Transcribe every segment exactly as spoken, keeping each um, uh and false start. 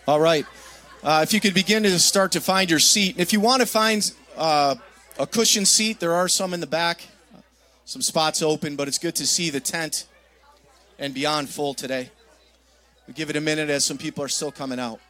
All right. Uh, if you could begin to start to find your seat. And if you want to find uh, a cushioned seat, there are some in the back. Some spots open, but it's good to see the tent and beyond full today. We'll give it a minute as some people are still coming out.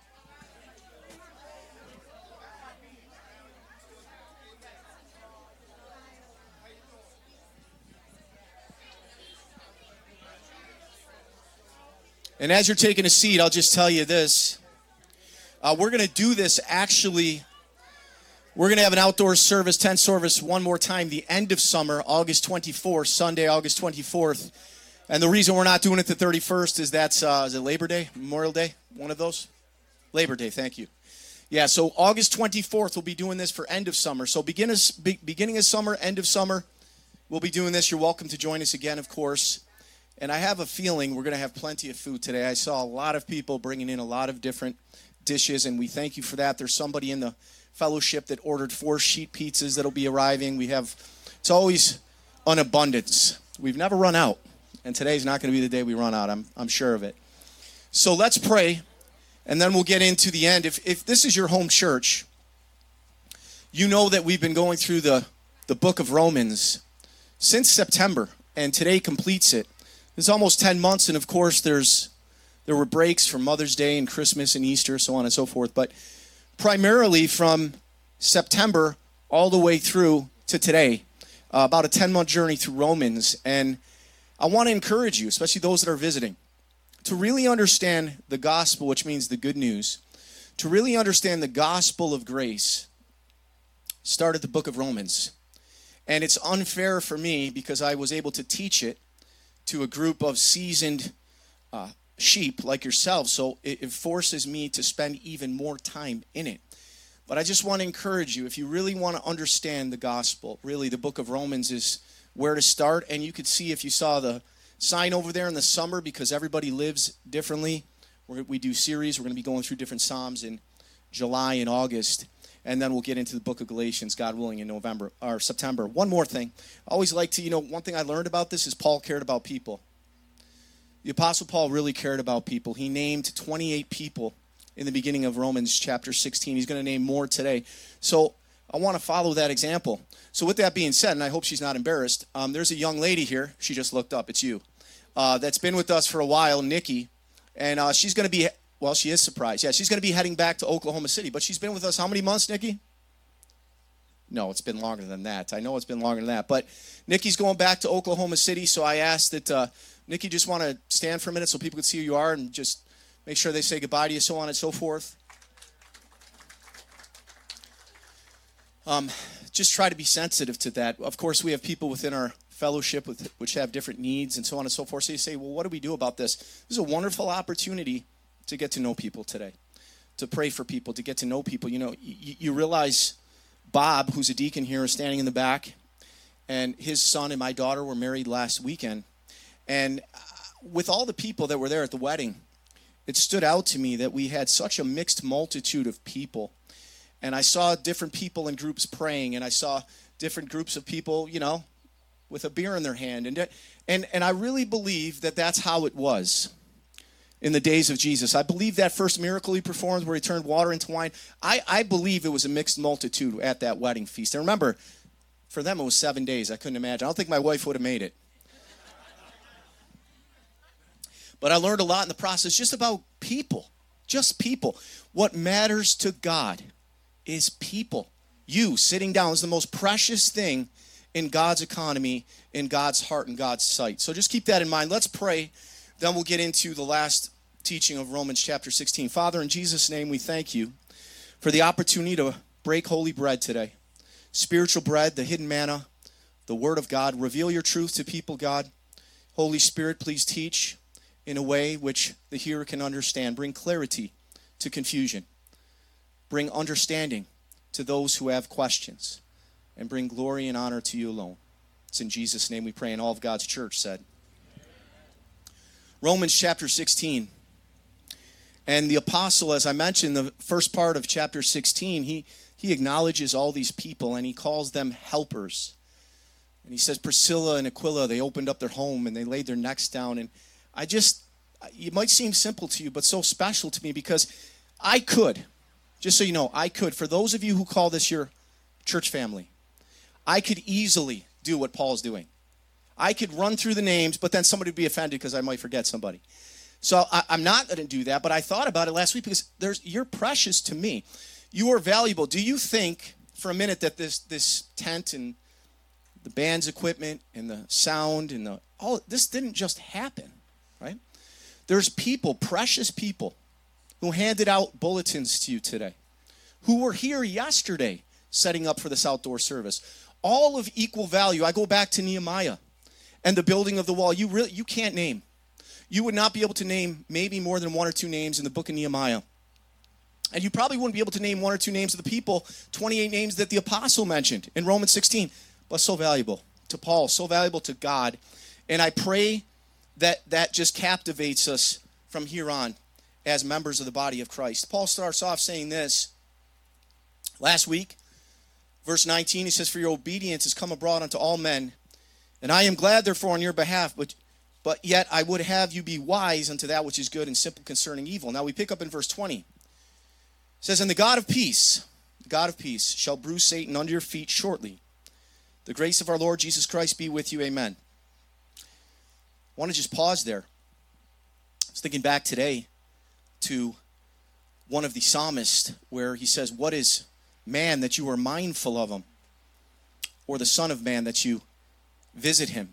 And as you're taking a seat, I'll just tell you this. Uh, we're going to do this actually. We're going to have an outdoor service, tent service, one more time, the end of summer, August twenty-fourth, Sunday, August twenty-fourth. And the reason we're not doing it the thirty-first is that's, uh, is it Labor Day, Memorial Day, one of those? Labor Day, thank you. Yeah, so August twenty-fourth, we'll be doing this for end of summer. So begin as, be, beginning of summer, end of summer, we'll be doing this. You're welcome to join us again, of course. And I have a feeling we're going to have plenty of food today. I saw a lot of people bringing in a lot of different dishes, and we thank you for that. There's somebody in the fellowship that ordered four sheet pizzas that'll be arriving. We have, it's always an abundance. We've never run out, and today's not going to be the day we run out. I'm I'm sure of it. So let's pray, and then we'll get into the end. If if this is your home church, you know that we've been going through the, the book of Romans since September, and today completes it. It's almost ten months, and of course there's there were breaks for Mother's Day and Christmas and Easter, so on and so forth. But primarily from September all the way through to today, uh, about a ten-month journey through Romans. And I want to encourage you, especially those that are visiting, to really understand the gospel, which means the good news, to really understand the gospel of grace. Start at the book of Romans. And it's unfair for me because I was able to teach it to a group of seasoned uh, sheep like yourself, so it, it forces me to spend even more time in it. But I just want to encourage you, if you really want to understand the gospel, really the book of Romans is where to start. And you could see, if you saw the sign over there in the summer, because everybody lives differently, We're, we do series, we're going to be going through different Psalms in July and August, and then we'll get into the book of Galatians, God willing, in November or September. One more thing. I always like to, you know, one thing I learned about this is Paul cared about people. The Apostle Paul really cared about people. He named twenty-eight people in the beginning of Romans chapter sixteen. He's going to name more today. So I want to follow that example. So with that being said, and I hope she's not embarrassed, um, there's a young lady here. She just looked up. It's you. Uh, that's been with us for a while, Nikki. And uh, she's going to be, well, she is surprised. Yeah, she's going to be heading back to Oklahoma City. But she's been with us how many months, Nikki? No, it's been longer than that. I know it's been longer than that. But Nikki's going back to Oklahoma City, so I asked that uh, Nikki just want to stand for a minute so people can see who you are and just make sure they say goodbye to you, so on and so forth. Um, just try to be sensitive to that. Of course, we have people within our fellowship with, which have different needs and so on and so forth. So you say, well, what do we do about this? This is a wonderful opportunity to get to know people today, to pray for people, to get to know people. You know, you, you realize Bob, who's a deacon here, is standing in the back, and his son and my daughter were married last weekend. And with all the people that were there at the wedding, it stood out to me that we had such a mixed multitude of people. And I saw different people in groups praying, and I saw different groups of people, you know, with a beer in their hand. And and and I really believe that that's how it was in the days of Jesus. I believe that first miracle he performed where he turned water into wine, I, I believe it was a mixed multitude at that wedding feast. And remember, for them it was seven days. I couldn't imagine. I don't think my wife would have made it. But I learned a lot in the process just about people, just people. What matters to God is people. You sitting down is the most precious thing in God's economy, in God's heart, and God's sight. So just keep that in mind. Let's pray. Then we'll get into the last teaching of Romans chapter sixteen. Father, in Jesus' name, we thank you for the opportunity to break holy bread today. Spiritual bread, the hidden manna, the word of God. Reveal your truth to people, God. Holy Spirit, please teach in a way which the hearer can understand. Bring clarity to confusion. Bring understanding to those who have questions. And bring glory and honor to you alone. It's in Jesus' name we pray, and all of God's church said. Romans chapter sixteen. And the apostle, as I mentioned, the first part of chapter sixteen, he, he acknowledges all these people, and he calls them helpers. And he says Priscilla and Aquila, they opened up their home, and they laid their necks down. And I just, it might seem simple to you, but so special to me, because I could, just so you know, I could, for those of you who call this your church family, I could easily do what Paul's doing. I could run through the names, but then somebody would be offended because I might forget somebody. So I, I'm not going to do that, but I thought about it last week because there's, you're precious to me. You are valuable. Do you think for a minute that this this tent and the band's equipment and the sound and the all this didn't just happen, right? There's people, precious people, who handed out bulletins to you today, who were here yesterday setting up for this outdoor service. All of equal value. I go back to Nehemiah and the building of the wall. You really you can't name. You would not be able to name maybe more than one or two names in the book of Nehemiah. And you probably wouldn't be able to name one or two names of the people, twenty-eight names that the apostle mentioned in Romans sixteen. But so valuable to Paul, so valuable to God. And I pray that that just captivates us from here on as members of the body of Christ. Paul starts off saying this. Last week, verse nineteen, he says, "For your obedience has come abroad unto all men, and I am glad therefore on your behalf, but but yet I would have you be wise unto that which is good and simple concerning evil." Now we pick up in verse twenty. It says, "And the God of peace, the God of peace, shall bruise Satan under your feet shortly. The grace of our Lord Jesus Christ be with you. Amen." I want to just pause there. I was thinking back today to one of the psalmists where he says, "What is man that you are mindful of him, or the son of man that you visit him?"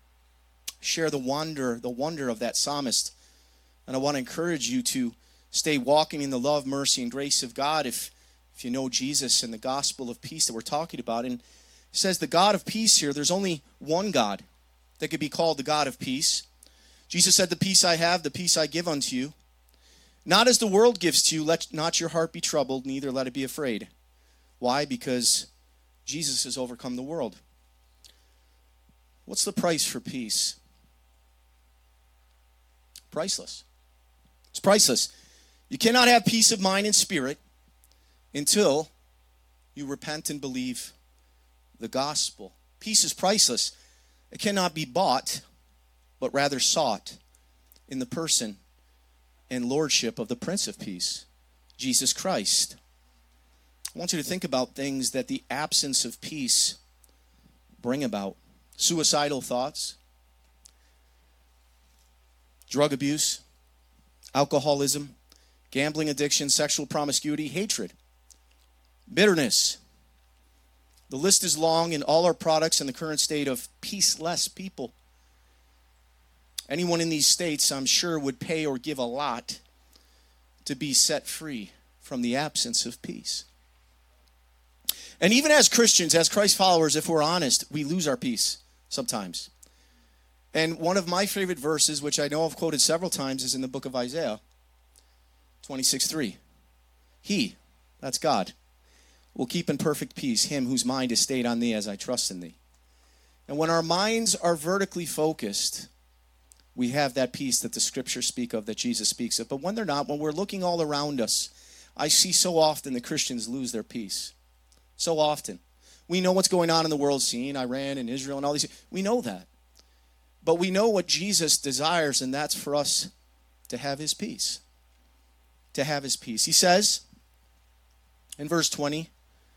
Share the wonder, the wonder of that psalmist. And I want to encourage you to stay walking in the love, mercy, and grace of God if, if you know Jesus and the gospel of peace that we're talking about. And it says the God of peace here, there's only one God that could be called the God of peace. Jesus said, "The peace I have, the peace I give unto you. Not as the world gives to you, let not your heart be troubled, neither let it be afraid." Why? Because Jesus has overcome the world. What's the price for peace? Priceless. It's priceless. You cannot have peace of mind and spirit until you repent and believe the gospel. Peace is priceless. It cannot be bought, but rather sought in the person and lordship of the Prince of Peace, Jesus Christ. I want you to think about things that the absence of peace bring about. Suicidal thoughts, drug abuse, alcoholism, gambling addiction, sexual promiscuity, hatred, bitterness. The list is long in all our products in the current state of peaceless people. Anyone in these states, I'm sure, would pay or give a lot to be set free from the absence of peace. And even as Christians, as Christ followers, if we're honest, we lose our peace sometimes. And one of my favorite verses, which I know I've quoted several times, is in the book of Isaiah twenty-six three. "He," that's God, "will keep in perfect peace him whose mind is stayed on thee, as I trust in thee." And when our minds are vertically focused, we have that peace that the scriptures speak of, that Jesus speaks of. But when they're not, when we're looking all around us, I see so often the Christians lose their peace. So often. We know what's going on in the world scene, Iran and Israel and all these. We know that. But we know what Jesus desires, and that's for us to have his peace. To have his peace. He says in verse twenty,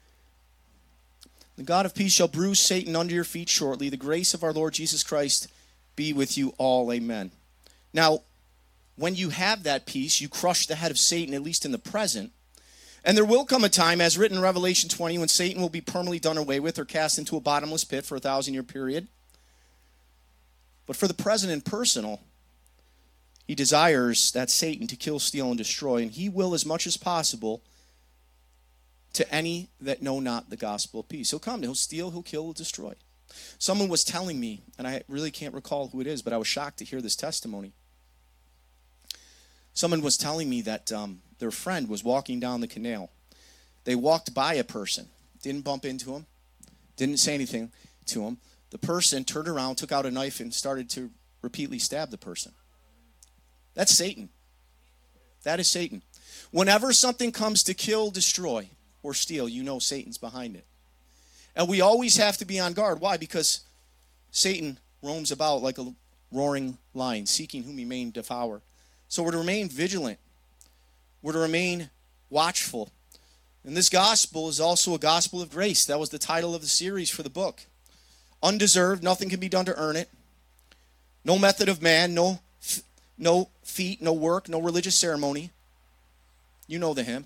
"The God of peace shall bruise Satan under your feet shortly. The grace of our Lord Jesus Christ be with you all. Amen." Now, when you have that peace, you crush the head of Satan, at least in the present. And there will come a time, as written in Revelation twenty, when Satan will be permanently done away with or cast into a bottomless pit for a thousand-year period. But for the present and personal, he desires that Satan to kill, steal, and destroy, and he will, as much as possible, to any that know not the gospel of peace. He'll come, he'll steal, he'll kill, he'll destroy. Someone was telling me, and I really can't recall who it is, but I was shocked to hear this testimony. Someone was telling me that um, their friend was walking down the canal. They walked by a person, didn't bump into him, didn't say anything to him. The person turned around, took out a knife, and started to repeatedly stab the person. That's Satan. That is Satan. Whenever something comes to kill, destroy, or steal, you know Satan's behind it. And we always have to be on guard. Why? Because Satan roams about like a roaring lion, seeking whom he may devour. So we're to remain vigilant. We're to remain watchful. And this gospel is also a gospel of grace. That was the title of the series for the book. Undeserved, nothing can be done to earn it. No method of man, no, no feat, no work, no religious ceremony. You know the hymn.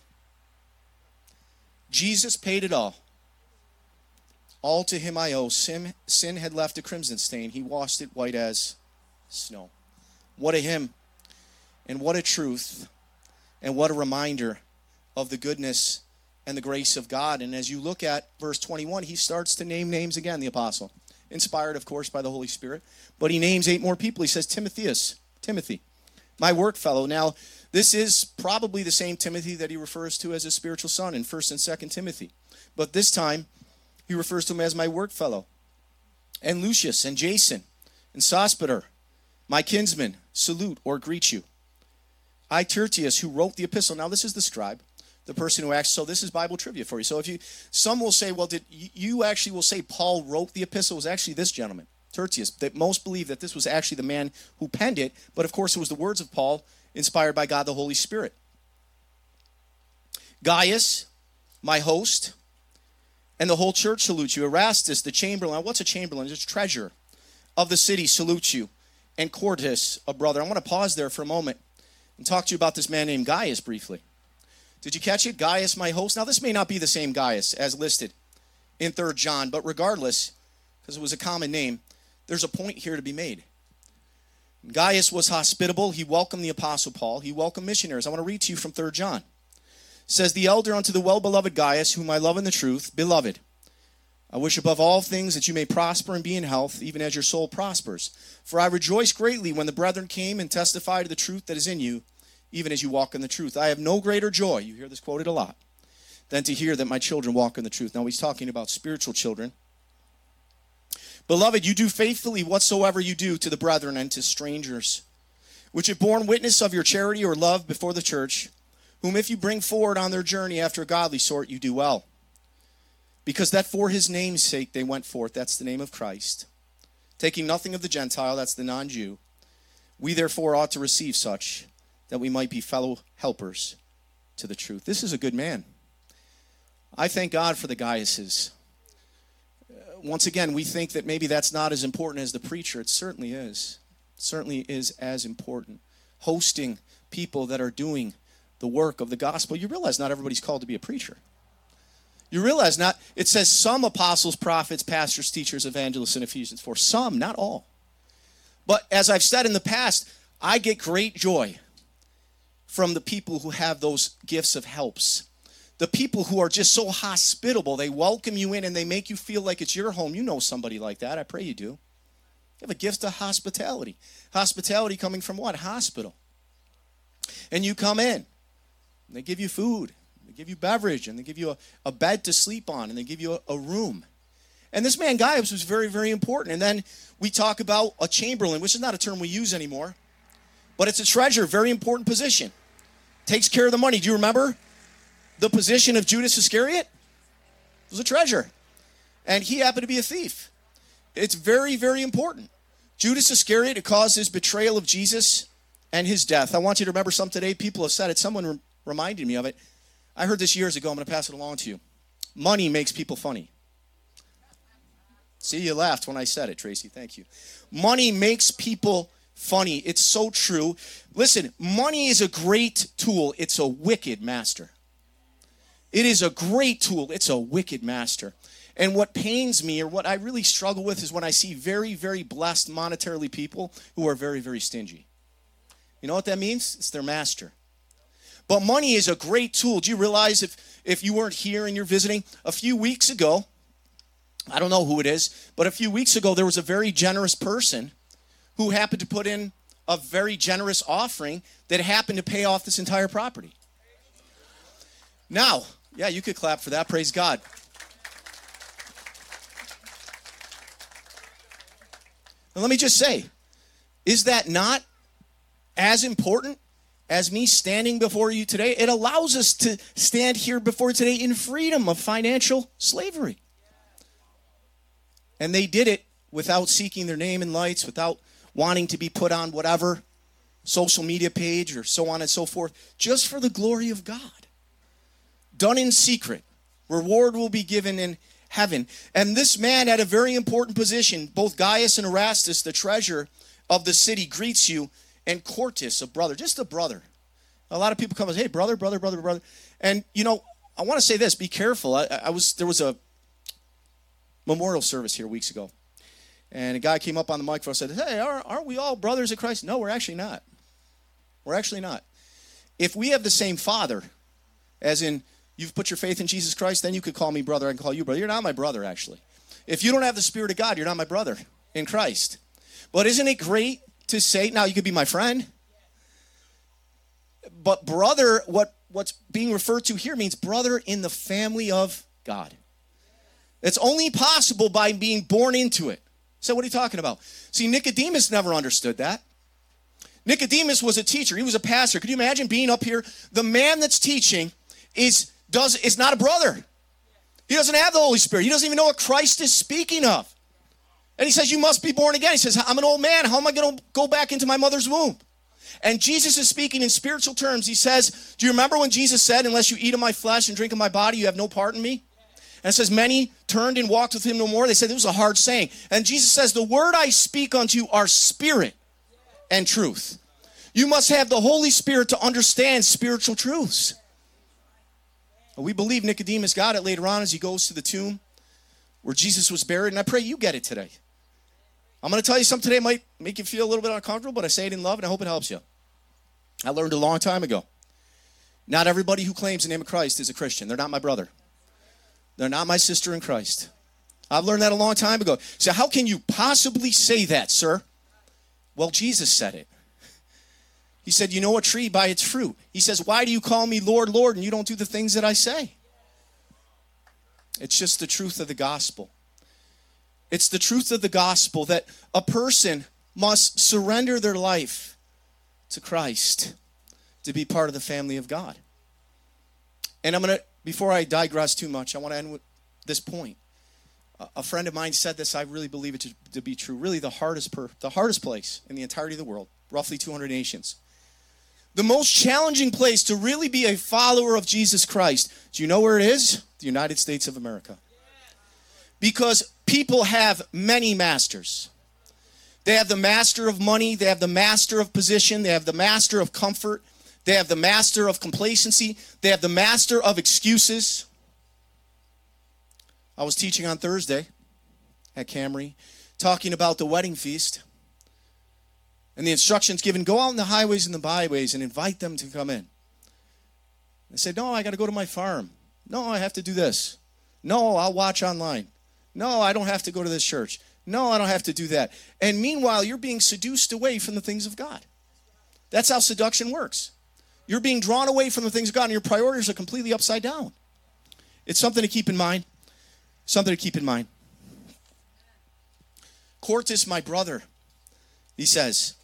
Jesus paid it all. All to him I owe. Sin, sin had left a crimson stain. He washed it white as snow. What a hymn. And what a truth. And what a reminder of the goodness and the grace of God. And as you look at verse twenty-one, he starts to name names again, the apostle. Inspired, of course, by the Holy Spirit. But he names eight more people. He says, Timotheus, Timothy, my work fellow. Now, this is probably the same Timothy that he refers to as his spiritual son in First and Second Timothy. But this time, he refers to him as my work fellow. And Lucius and Jason and Sospater, my kinsmen, salute or greet you. I, Tertius, who wrote the epistle. Now, this is the scribe, the person who acts. So this is Bible trivia for you. So if you, some will say, well, did you actually will say Paul wrote the epistle? It was actually this gentleman, Tertius. That most believe that this was actually the man who penned it. But of course, it was the words of Paul, inspired by God the Holy Spirit. Gaius, my host, and the whole church salute you. Erastus, the chamberlain. What's a chamberlain? It's treasurer of the city salutes you. And Quartus, a brother. I want to pause there for a moment and talk to you about this man named Gaius briefly. Did you catch it? Gaius, my host. Now, this may not be the same Gaius as listed in Third John, but regardless, because it was a common name, there's a point here to be made. Gaius was hospitable. He welcomed the Apostle Paul. He welcomed missionaries. I want to read to you from Third John. It says, the elder unto the well-beloved Gaius, whom I love in the truth, beloved, I wish above all things that you may prosper and be in health, even as your soul prospers. For I rejoice greatly when the brethren came and testified to the truth that is in you, even as you walk in the truth. I have no greater joy, you hear this quoted a lot, than to hear that my children walk in the truth. Now he's talking about spiritual children. Beloved, you do faithfully whatsoever you do to the brethren and to strangers, which have borne witness of your charity or love before the church, whom if you bring forward on their journey after a godly sort, you do well. Because that for his name's sake they went forth, that's the name of Christ, taking nothing of the Gentile, that's the non-Jew. We therefore ought to receive such, that we might be fellow helpers to the truth. This is a good man. I thank God for the Gaiuses. Uh, once again, we think that maybe that's not as important as the preacher. It certainly is. It certainly is as important. Hosting people that are doing the work of the gospel. You realize not everybody's called to be a preacher. You realize not, it says some apostles, prophets, pastors, teachers, evangelists in Ephesians four. Some, not all. But as I've said in the past, I get great joy from the people who have those gifts of helps. The people who are just so hospitable. They welcome you in and they make you feel like it's your home. You know somebody like that. I pray you do. You have a gift of hospitality. Hospitality coming from what? Hospital. And you come in. And they give you food. They give you beverage. And they give you a, a bed to sleep on. And they give you a, a room. And this man Gaius was very, very important. And then we talk about a chamberlain, which is not a term we use anymore. But it's a treasurer, very important position. Takes care of the money. Do you remember the position of Judas Iscariot? It was a treasurer. And he happened to be a thief. It's very, very important. Judas Iscariot, it caused his betrayal of Jesus and his death. I want you to remember something today. People have said it. Someone re- reminded me of it. I heard this years ago. I'm going to pass it along to you. Money makes people funny. See, you laughed when I said it, Tracy. Thank you. Money makes people funny. It's so true. Listen, money is a great tool. It's a wicked master. It is a great tool. It's a wicked master. And what pains me, or what I really struggle with, is when I see very, very blessed monetarily people who are very, very stingy. You know what that means? It's their master. But money is a great tool. Do you realize if, if you weren't here and you're visiting, a few weeks ago, I don't know who it is, but a few weeks ago there was a very generous person who happened to put in a very generous offering that happened to pay off this entire property. Now, yeah, you could clap for that. Praise God. And let me just say, is that not as important as me standing before you today? It allows us to stand here before you today in freedom of financial slavery. And they did it without seeking their name in lights, without wanting to be put on whatever social media page or so on and so forth, just for the glory of God. done in secret, reward will be given in heaven. And this man had a very important position. Both Gaius and Erastus, the treasurer of the city, greets you, and Quartus, a brother, just a brother. A lot of people come and say, hey, brother, brother, brother, brother. And, you know, I want to say this, be careful. I, I was, there was a memorial service here weeks ago. And a guy came up on the microphone and said, hey, aren't we all brothers in Christ? No, we're actually not. We're actually not. If we have the same Father, as in you've put your faith in Jesus Christ, then you could call me brother, I can call you brother. You're not my brother, actually. If you don't have the Spirit of God, you're not my brother in Christ. But isn't it great to say, now you could be my friend? But brother, what, what's being referred to here means brother in the family of God. It's only possible by being born into it. So what are you talking about? See, Nicodemus never understood that. Nicodemus was a teacher. He was a pastor. Could you imagine being up here? The man that's teaching is, does, is not a brother. He doesn't have the Holy Spirit. He doesn't even know what Christ is speaking of. And he says, you must be born again. He says, I'm an old man. How am I going to go back into my mother's womb? And Jesus is speaking in spiritual terms. He says, do you remember when Jesus said, unless you eat of my flesh and drink of my body, you have no part in me? And it says, many turned and walked with him no more. They said, it was a hard saying. And Jesus says, the word I speak unto you are spirit and truth. You must have the Holy Spirit to understand spiritual truths. We believe Nicodemus got it later on as he goes to the tomb where Jesus was buried. And I pray you get it today. I'm going to tell you something today might make you feel a little bit uncomfortable, but I say it in love and I hope it helps you. I learned a long time ago. Not everybody who claims the name of Christ is a Christian. They're not my brother. They're not my sister in Christ. I've learned that a long time ago. So how can you possibly say that, sir? Well, Jesus said it. He said, you know a tree by its fruit. He says, why do you call me Lord, Lord, and you don't do the things that I say? It's just the truth of the gospel. It's the truth of the gospel that a person must surrender their life to Christ to be part of the family of God. And I'm going to, before I digress too much, I want to end with this point. A friend of mine said this, I really believe it to, to be true. Really the hardest, per, the hardest place in the entirety of the world, roughly two hundred nations. The most challenging place to really be a follower of Jesus Christ, do you know where it is? The United States of America. Because people have many masters. They have the master of money, they have the master of position, they have the master of comfort, they have the master of complacency, they have the master of excuses. I was teaching on Thursday at Camry, talking about the wedding feast. And the instructions given, go out in the highways and the byways and invite them to come in. I said, no, I got to go to my farm. No, I have to do this. No, I'll watch online. No, I don't have to go to this church. No, I don't have to do that. And meanwhile, you're being seduced away from the things of God. That's how seduction works. You're being drawn away from the things of God, and your priorities are completely upside down. It's something to keep in mind. Something to keep in mind. Quartus, my brother, he says,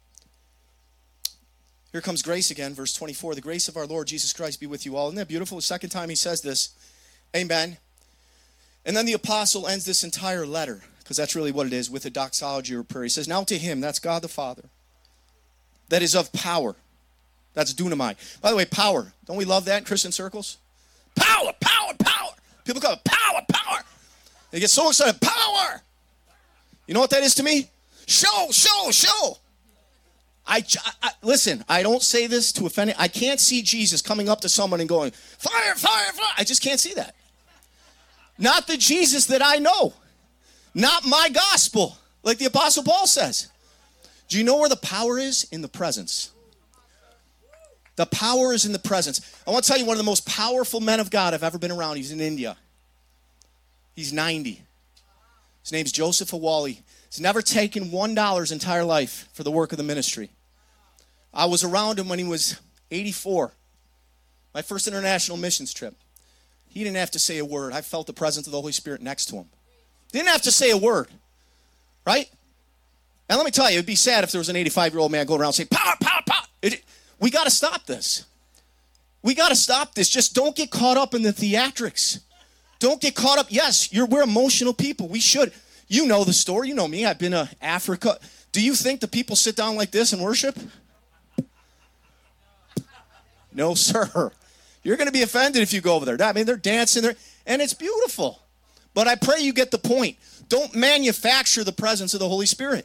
here comes grace again, verse twenty-four. The grace of our Lord Jesus Christ be with you all. Isn't that beautiful? The second time he says this. Amen. And then the apostle ends this entire letter, because that's really what it is, with a doxology or prayer. He says, now to him, that's God the Father, that is of power. That's dunamai. By the way, power. Don't we love that in Christian circles? Power, power, power. People call it power, power. They get so excited. Power. You know what that is to me? Show, show, show. I, I, listen, I don't say this to offend. I can't see Jesus coming up to someone and going, fire, fire, fire. I just can't see that. Not the Jesus that I know. Not my gospel, like the Apostle Paul says. Do you know where the power is? In the presence. The power is in the presence. I want to tell you one of the most powerful men of God I've ever been around. He's in India. He's ninety. His name's Joseph Awali. He's never taken one dollar his entire life for the work of the ministry. I was around him when he was eighty-four. My first international missions trip. He didn't have to say a word. I felt the presence of the Holy Spirit next to him. Didn't have to say a word. Right? And let me tell you, it'd be sad if there was an eighty-five-year-old man going around saying, power, power, power. It, we got to stop this. We got to stop this. Just don't get caught up in the theatrics. Don't get caught up. Yes, you're, we're emotional people. We should. You know the story. You know me. I've been to Africa. Do you think the people sit down like this and worship? No, sir. You're going to be offended if you go over there. I mean, they're dancing there, and it's beautiful. But I pray you get the point. Don't manufacture the presence of the Holy Spirit.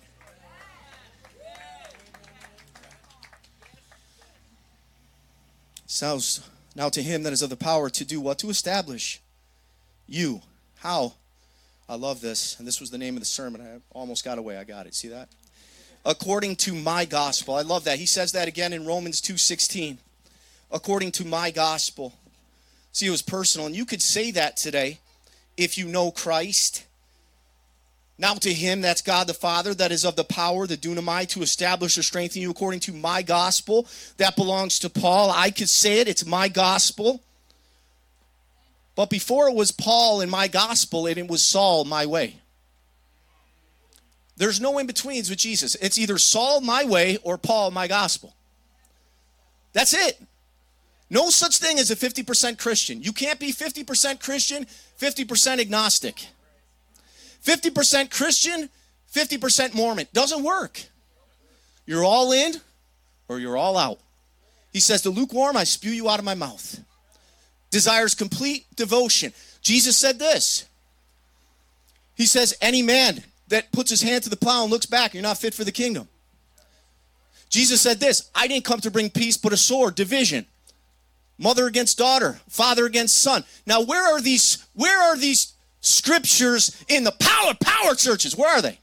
Sounds now to him that is of the power to do what? To establish you. How? I love this. And this was the name of the sermon. I almost got away. I got it. See that? According to my gospel. I love that. He says that again in Romans two sixteen. According to my gospel. See, it was personal. And you could say that today if you know Christ. Now to him, that's God the Father, that is of the power, the dunamai, to establish or strengthen you according to my gospel. That belongs to Paul. I could say it. It's my gospel. But before it was Paul and my gospel, and it was Saul my way. There's no in-betweens with Jesus. It's either Saul my way or Paul my gospel. That's it. No such thing as a fifty percent Christian. You can't be fifty percent Christian, fifty percent agnostic. fifty percent Christian, fifty percent Mormon. Doesn't work. You're all in or you're all out. He says, the lukewarm, I spew you out of my mouth. Desires complete devotion. Jesus said this. He says, any man that puts his hand to the plow and looks back, you're not fit for the kingdom. Jesus said this, I didn't come to bring peace, but a sword, division. Mother against daughter, father against son. Now, where are these, where are these scriptures in the power, power churches? Where are they?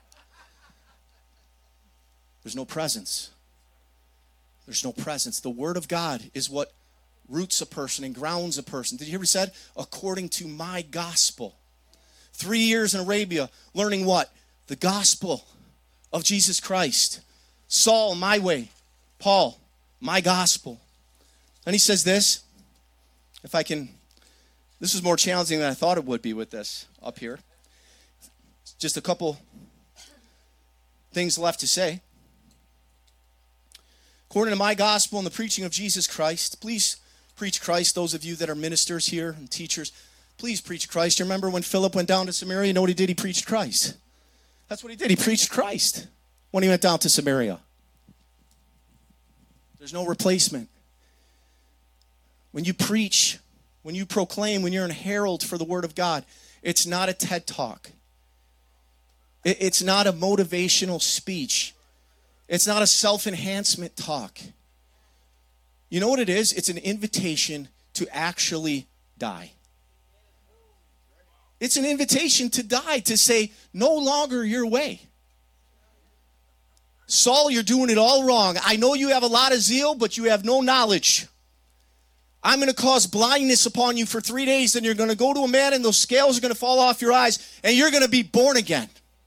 There's no presence. There's no presence. The word of God is what roots a person and grounds a person. Did you hear what he said? According to my gospel. Three years in Arabia, learning what? The gospel of Jesus Christ. Saul, my way. Paul, my gospel. And he says this, if I can, this is more challenging than I thought it would be with this up here. Just a couple things left to say. According to my gospel and the preaching of Jesus Christ, please preach Christ. Those of you that are ministers here and teachers, please preach Christ. You remember when Philip went down to Samaria? You know what he did? He preached Christ. That's what he did. He preached Christ when he went down to Samaria. There's no replacement. When you preach, when you proclaim, when you're an herald for the word of God, it's not a TED Talk. It's not a motivational speech. It's not a self-enhancement talk. You know what it is? It's an invitation to actually die. It's an invitation to die, to say, no longer your way. Saul, you're doing it all wrong. I know you have a lot of zeal, but you have no knowledge. I'm going to cause blindness upon you for three days, and you're going to go to a man, and those scales are going to fall off your eyes, and you're going to be born again.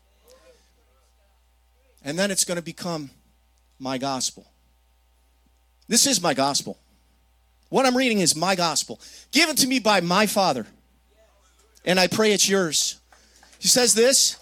And then it's going to become my gospel. This is my gospel. What I'm reading is my gospel, given to me by my Father, and I pray it's yours. He says this,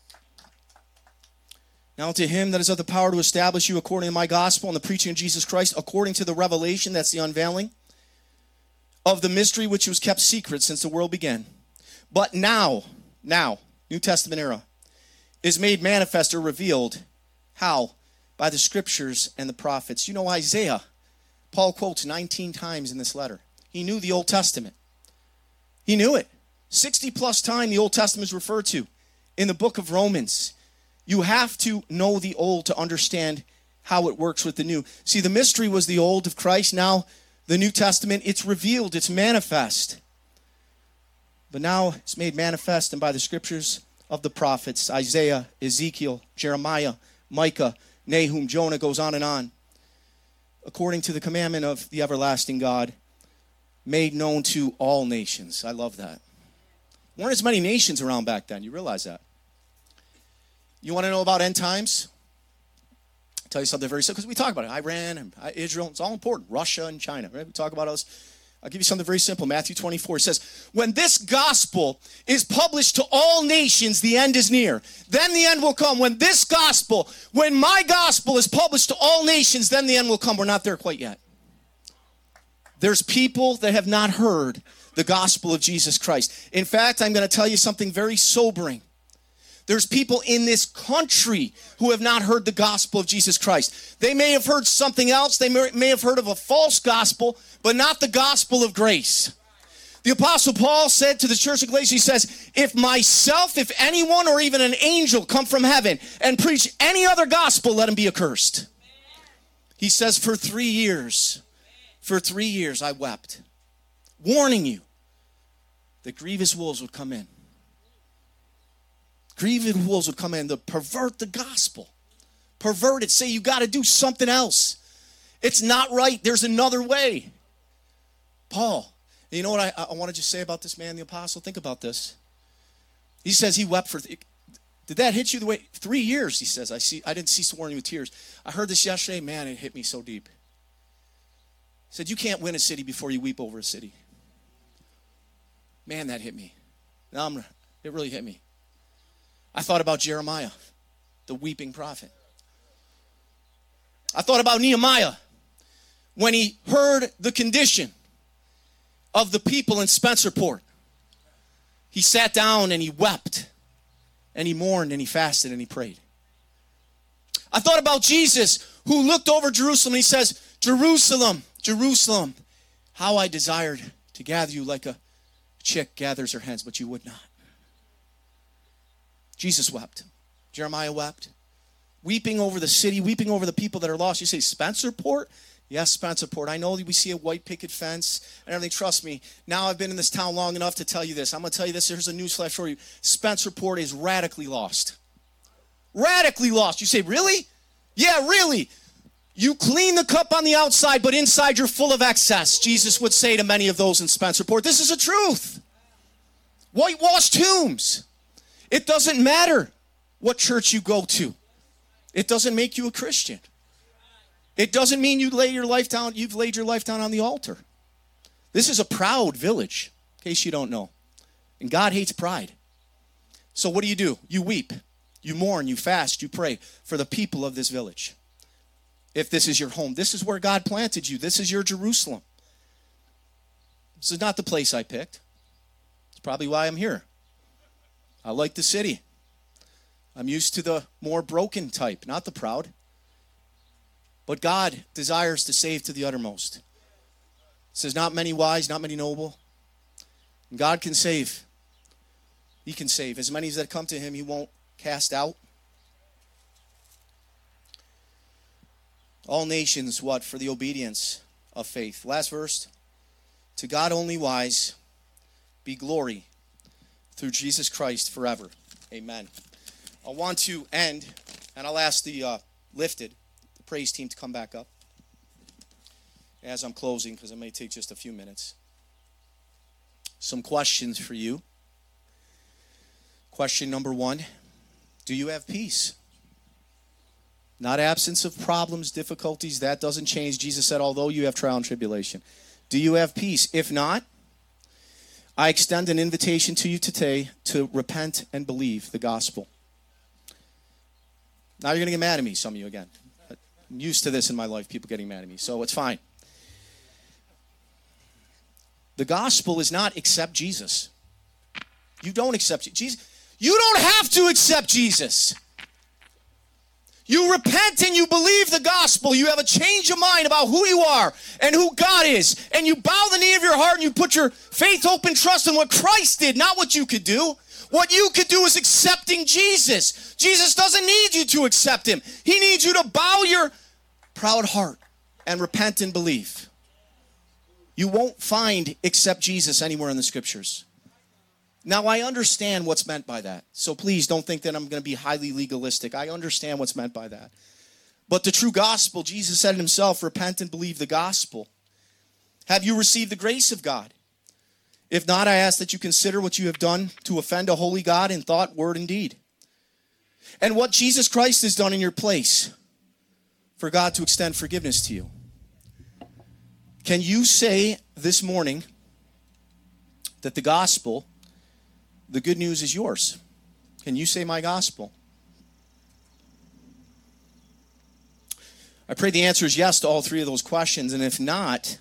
now to him that is of the power to establish you according to my gospel and the preaching of Jesus Christ, according to the revelation, that's the unveiling, of the mystery which was kept secret since the world began. But now, now, New Testament era, is made manifest or revealed. How? By the scriptures and the prophets. You know Isaiah, Paul quotes nineteen times in this letter. He knew the Old Testament. He knew it. sixty plus times the Old Testament is referred to in the book of Romans. You have to know the Old to understand how it works with the New. See, the mystery was the Old of Christ. Now, the New Testament, it's revealed, it's manifest. But now it's made manifest, and by the scriptures of the prophets, Isaiah, Ezekiel, Jeremiah, Micah, Nahum, Jonah, goes on and on. According to the commandment of the everlasting God, made known to all nations. I love that. Weren't as many nations around back then. You realize that? You want to know about end times? I'll tell you something very simple, because we talk about it. Iran and Israel, it's all important. Russia and China, right? We talk about us. I'll give you something very simple. Matthew twenty-four, it says, when this gospel is published to all nations, the end is near. Then the end will come. When this gospel, when my gospel is published to all nations, then the end will come. We're not there quite yet. There's people that have not heard the gospel of Jesus Christ. In fact, I'm going to tell you something very sobering. There's people in this country who have not heard the gospel of Jesus Christ. They may have heard something else. They may, may have heard of a false gospel, but not the gospel of grace. The Apostle Paul said to the church of Galatia, he says, if myself, if anyone, or even an angel come from heaven and preach any other gospel, let him be accursed. He says, for three years, for three years I wept, warning you that grievous wolves would come in. Grievous wolves would come in to pervert the gospel. Pervert it. Say you got to do something else. It's not right. There's another way. Paul, you know what I, I want to just say about this man, the apostle? Think about this. He says he wept for... Th- Did that hit you the way? Three years, he says. I see. I didn't cease warning you with tears. I heard this yesterday. Man, it hit me so deep. He said, you can't win a city before you weep over a city. Man, that hit me. Now I'm, it really hit me. I thought about Jeremiah, the weeping prophet. I thought about Nehemiah when he heard the condition of the people in Spencerport. He sat down and he wept. And he mourned and he fasted and he prayed. I thought about Jesus who looked over Jerusalem and he says, Jerusalem, Jerusalem, how I desired to gather you like a chick gathers her hens, but you would not. Jesus wept. Jeremiah wept. Weeping over the city, weeping over the people that are lost. You say, Spencerport? Yes, Spencerport. I know we see a white picket fence and everything. Trust me, now I've been in this town long enough to tell you this. I'm going to tell you this. Here's a newsflash for you. Spencerport is radically lost. Radically lost. You say, really? Yeah, really. You clean the cup on the outside, but inside you're full of excess. Jesus would say to many of those in Spencerport, this is the truth. Whitewashed tombs. It doesn't matter what church you go to. It doesn't make you a Christian. It doesn't mean you lay your life down, you've laid your life down on the altar. This is a proud village, in case you don't know. And God hates pride. So what do you do? You weep, you mourn, you fast, you pray for the people of this village. If this is your home, this is where God planted you. This is your Jerusalem. This is not the place I picked. It's probably why I'm here. I like the city. I'm used to the more broken type, not the proud. But God desires to save to the uttermost. It says, not many wise, not many noble. And God can save. He can save. As many as that come to him, he won't cast out. All nations, what? For the obedience of faith. Last verse. To God only wise be glory through Jesus Christ forever. Amen. I want to end, and I'll ask the uh, lifted, the praise team to come back up as I'm closing, because it may take just a few minutes. Some questions for you. Question number one, do you have peace? Not absence of problems, difficulties, that doesn't change. Jesus said, although you have trial and tribulation. Do you have peace? If not, I extend an invitation to you today to repent and believe the gospel. Now you're going to get mad at me, some of you again. I'm used to this in my life, people getting mad at me, so it's fine. The gospel is not accept Jesus. You don't accept Jesus. You don't have to accept Jesus. You repent and you believe the gospel. You have a change of mind about who you are and who God is. And you bow the knee of your heart and you put your faith, hope, and trust in what Christ did, not what you could do. What you could do is accepting Jesus. Jesus doesn't need you to accept him. He needs you to bow your proud heart and repent and believe. You won't find accept Jesus anywhere in the scriptures. Now, I understand what's meant by that. So please don't think that I'm going to be highly legalistic. I understand what's meant by that. But the true gospel, Jesus said it himself, repent and believe the gospel. Have you received the grace of God? If not, I ask that you consider what you have done to offend a holy God in thought, word, and deed. And what Jesus Christ has done in your place for God to extend forgiveness to you. Can you say this morning that the gospel, the good news is yours? Can you say my gospel? I pray the answer is yes to all three of those questions. And if not,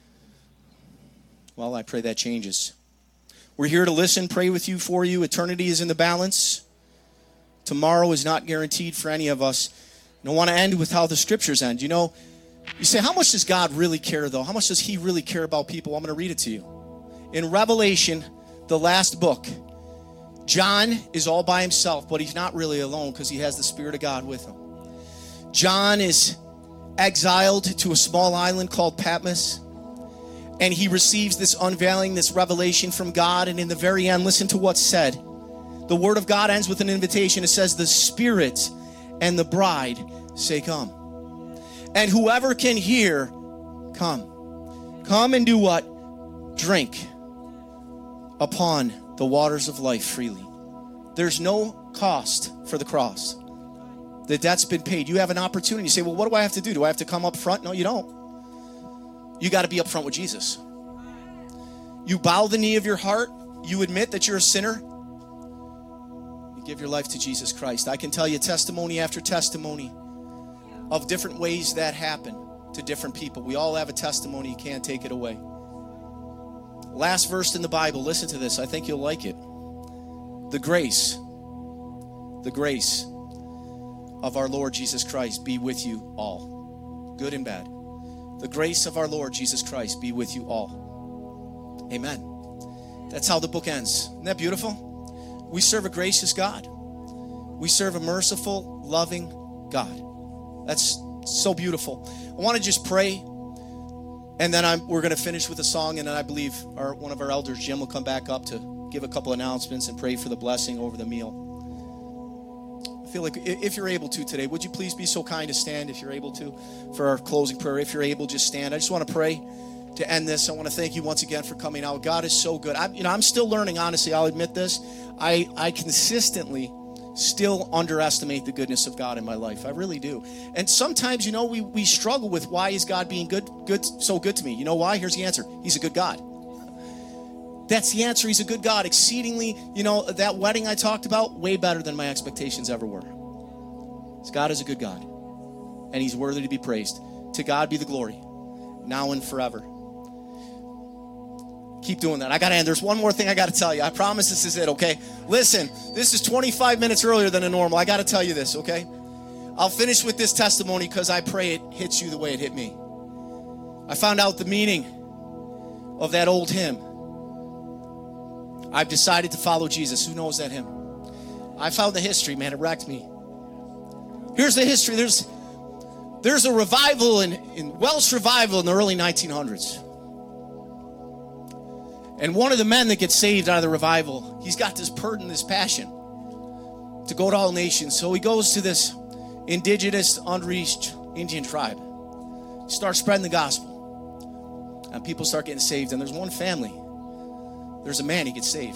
well, I pray that changes. We're here to listen, pray with you, for you. Eternity is in the balance. Tomorrow is not guaranteed for any of us. And I want to end with how the scriptures end. You know, you say, how much does God really care, though? How much does he really care about people? I'm going to read it to you. In Revelation, the last book, John is all by himself, but he's not really alone because he has the Spirit of God with him. John is exiled to a small island called Patmos, and he receives this unveiling, this revelation from God, and in the very end, listen to what's said. The Word of God ends with an invitation. It says, the Spirit and the bride say, come. And whoever can hear, come. Come and do what? Drink upon the waters of life freely. There's no cost for the cross. The debt's been paid. You have an opportunity. You say, well, what do I have to do? Do I have to come up front? No, you don't. You got to be up front with Jesus. You bow the knee of your heart. You admit that you're a sinner. You give your life to Jesus Christ. I can tell you testimony after testimony of different ways that happen to different people. We all have a testimony. You can't take it away. Last verse in the Bible. Listen to this. I think you'll like it. The grace, the grace of our Lord Jesus Christ be with you all, good and bad. The grace of our Lord Jesus Christ be with you all. Amen. That's how the book ends. Isn't that beautiful? We serve a gracious God. We serve a merciful, loving God. That's so beautiful. I want to just pray, and then I'm, we're going to finish with a song, and then I believe our, one of our elders, Jim, will come back up to give a couple announcements and pray for the blessing over the meal. I feel like if you're able to today, would you please be so kind to stand if you're able to for our closing prayer. If you're able, just stand. I just want to pray to end this. I want to thank you once again for coming out. God is so good. I'm, you know, I'm still learning, honestly. I'll admit this. I, I consistently still underestimate the goodness of God in my life. I really do. And sometimes, you know, we, we struggle with why is God being good, good, so good to me? You know why? Here's the answer. He's a good God. That's the answer. He's a good God. Exceedingly, you know, that wedding I talked about, way better than my expectations ever were. God is a good God, and he's worthy to be praised. To God be the glory, now and forever. Keep doing that. I got to end. There's one more thing I got to tell you. I promise this is it, okay? Listen, this is twenty-five minutes earlier than a normal. I got to tell you this, okay? I'll finish with this testimony because I pray it hits you the way it hit me. I found out the meaning of that old hymn. I've decided to follow Jesus. Who knows that hymn? I found the history, man. It wrecked me. Here's the history. There's there's a revival in, in Welsh revival in the early nineteen hundreds. And one of the men that gets saved out of the revival, he's got this burden, this passion to go to all nations. So he goes to this indigenous, unreached Indian tribe. He starts spreading the gospel. And people start getting saved. And there's one family. There's a man, he gets saved.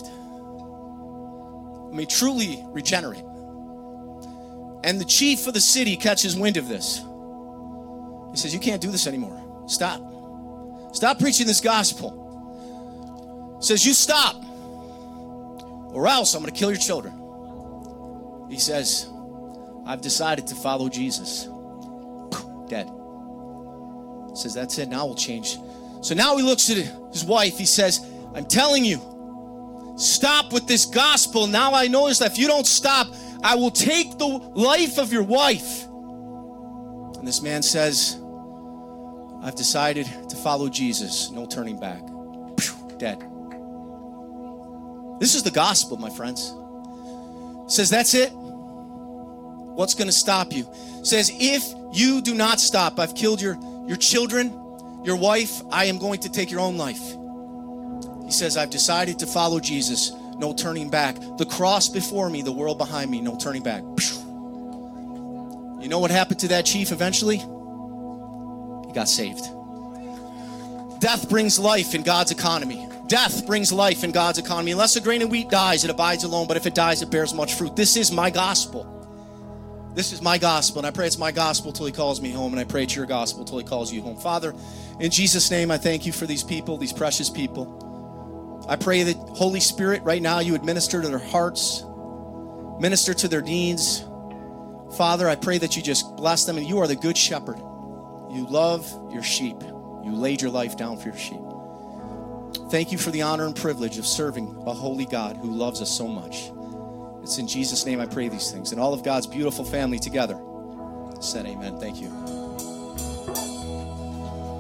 I mean, truly regenerate. And the chief of the city catches wind of this. He says, you can't do this anymore. Stop. Stop preaching this gospel. He says, you stop, or else I'm going to kill your children. He says, I've decided to follow Jesus. Dead. He says, that's it. Now we'll change. So now he looks at his wife. He says, I'm telling you, stop with this gospel. Now I notice that if you don't stop, I will take the life of your wife. And this man says, I've decided to follow Jesus. No turning back. Dead. This is the gospel, my friends. It says, that's it. What's going to stop you? It says, if you do not stop, I've killed your, your children, your wife, I am going to take your own life. He says, I've decided to follow Jesus. No turning back. The cross before me, the world behind me, no turning back. You know what happened to that chief eventually? He got saved. Death brings life in God's economy. Death brings life in God's economy. Unless a grain of wheat dies, it abides alone. But if it dies, it bears much fruit. This is my gospel. This is my gospel. And I pray it's my gospel till he calls me home. And I pray it's your gospel till he calls you home. Father, in Jesus' name, I thank you for these people, these precious people. I pray that, Holy Spirit, right now you would minister to their hearts, minister to their needs. Father, I pray that you just bless them. And you are the good shepherd. You love your sheep. You laid your life down for your sheep. Thank you for the honor and privilege of serving a holy God who loves us so much. It's in Jesus' name I pray these things. And all of God's beautiful family together said amen. Thank you.